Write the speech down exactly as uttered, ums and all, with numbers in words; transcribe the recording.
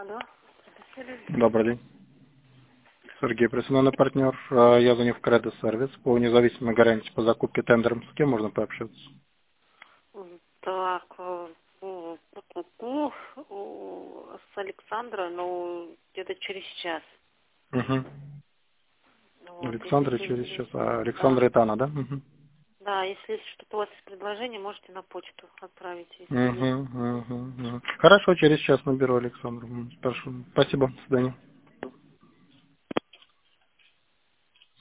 Алло. Добрый день. Сергей, профессиональный партнер. А, Я звоню в Кредо Сервис по независимой гарантии по закупке тендером. С кем можно пообщаться? Так, э, ку- ку- ку- у- с Александра, ну, где-то через час. Угу. Вот, Александра если через есть, час. А, да. Александра это она, да? Угу. Да, если есть что-то у вас из предложения, можете на почту отправить, если есть. Угу, угу, угу. Хорошо, через час наберу Александру. М, Прошу. Спасибо. До свидания.